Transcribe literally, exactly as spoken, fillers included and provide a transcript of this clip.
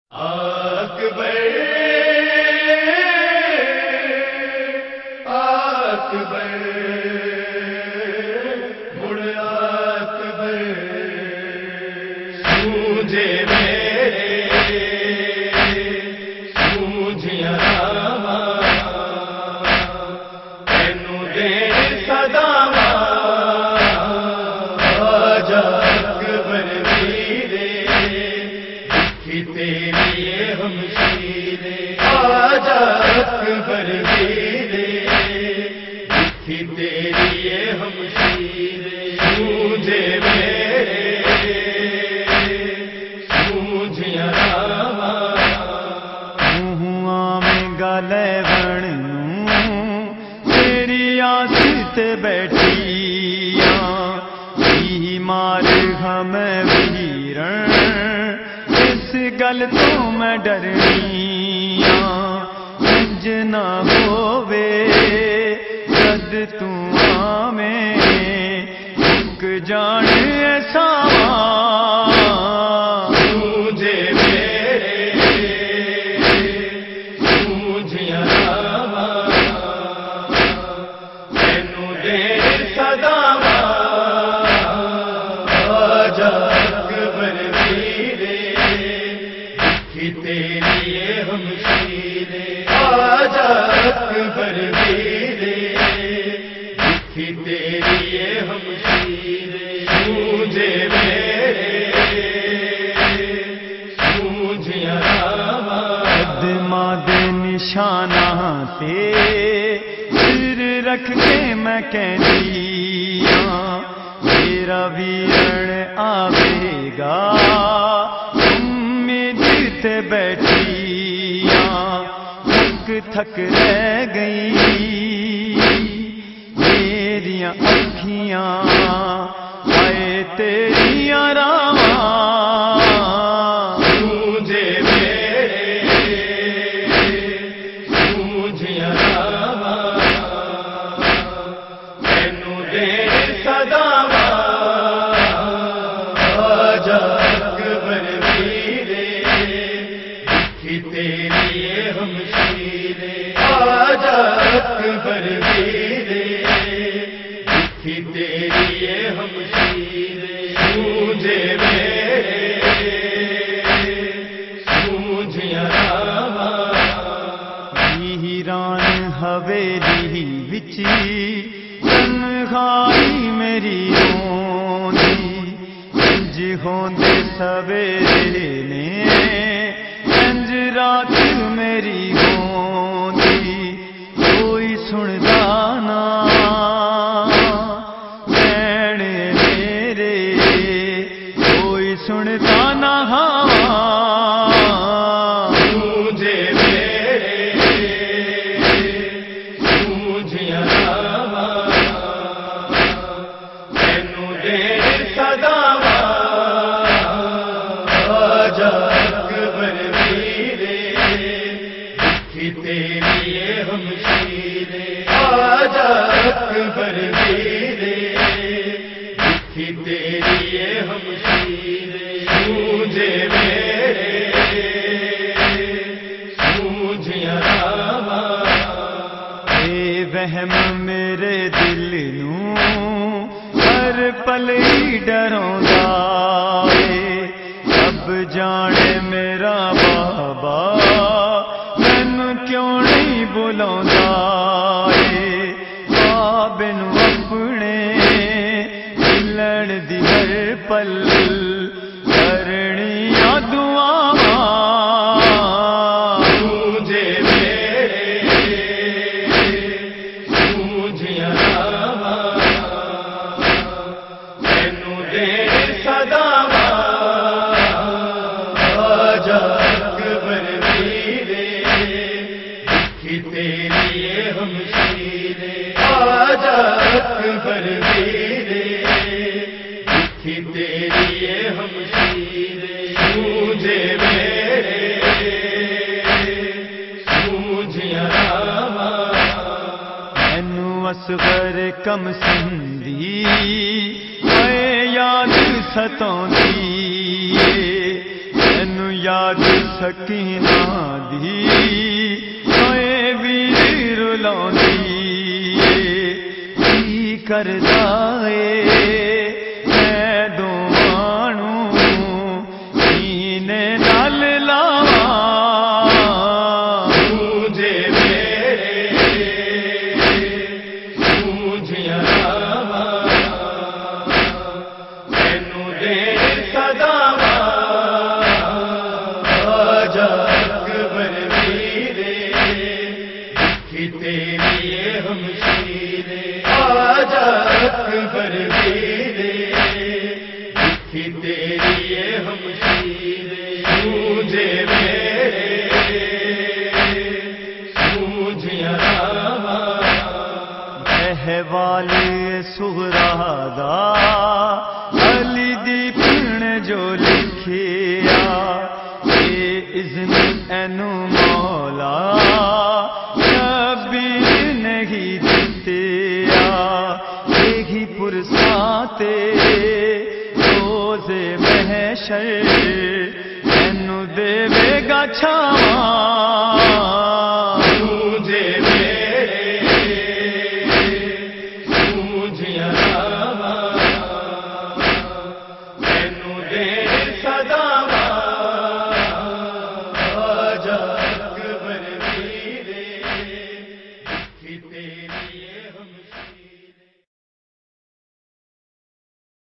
اکبر اکبر مڑ اکبر سوجے میرے سوجھیاں تینوں دے صداواں آجا اکبر میرے دکھی تیری ہمشیرے آجا اکبر میرے دکھی تیری ہمشیرے سوجھے میرے سوجھیاں ہواں میں گالے بن تیری آس بیٹھی مار ہمیں ویرن اس گل تو میں ڈرنی انج نہ ہووے جد تو آویں اک جان ایسا سوجھے میرے سوجھیاں تینوں دے صداواں آجا اکبر میرے دکھی تیری ہمشیرے آجا اکبر میرے دکھی تیری ہمشیرے سوجھے میرے سوجھیاں قدمہ دے نشانہ تے سر رکھ کے میں کہنیاں میرا ویرن آوے گا امید تے بیٹھیاں تھک تھک رہ گئی میریاں اکھیاں آئے تیریاں راواں سوجھے میرے سوجھیاں تینوں دے صداواں آجا اکبر میرے دکھی تیری ہمشیرے آجا اکبر میرے دکھی تیری ہمشیرے سوجھے میرے سوجھیاں ویران حویلی وچی تنہائی میری ہوندی انج ہوندے سویرے نے انج رات میری ہوندی کوئی سندا نہ بین میرے کوئی سندا نہ سوجھے میرے سوجھیاں تینوں دے صداواں آجا اکبر میرے دکھی تیری ہمشیرے آجا اکبر میرے دکھی تیری ہمشیرے سوجھے میرے سوجھیاں اے وہم میرے دل نوں ہر پل ہی ڈروندا اے اب جانے میرا بابا مینوں کیوں نہیں بلاوندا اے باب نوں اپنے ملن دی ہر پل کرنیاں دعاواں سوجھے میرے سوجھیاں تینوں دے صداواں آجا اکبر میرے دکھی تیری ہمشیرے آجا اکبر میرے دکھی تیری ہمشیرے سوجھے میرے سوجھیاں مینوں اصغر کم سندی اے یاد ستوندی یاد سکینہ دی ہوئے ویر رلاندی کی کردا اے میں دوانوں سینے نال لاواں مجھے میرے مجھیاں راواں مینوں دے صداواں آجا اکبر ویرے لکھی تیری یہ ہمشیرے آجا اکبر ویرے لکھی تیری یہ ہمشیرے مجھے میرے مجھیاں راواں احوال صغرا دا علی دی پن جو لکھیا اے اذن اینو مولا شبیر نہیں دتیا یہی پرساتے روز محشر اینو دے گا چھاواں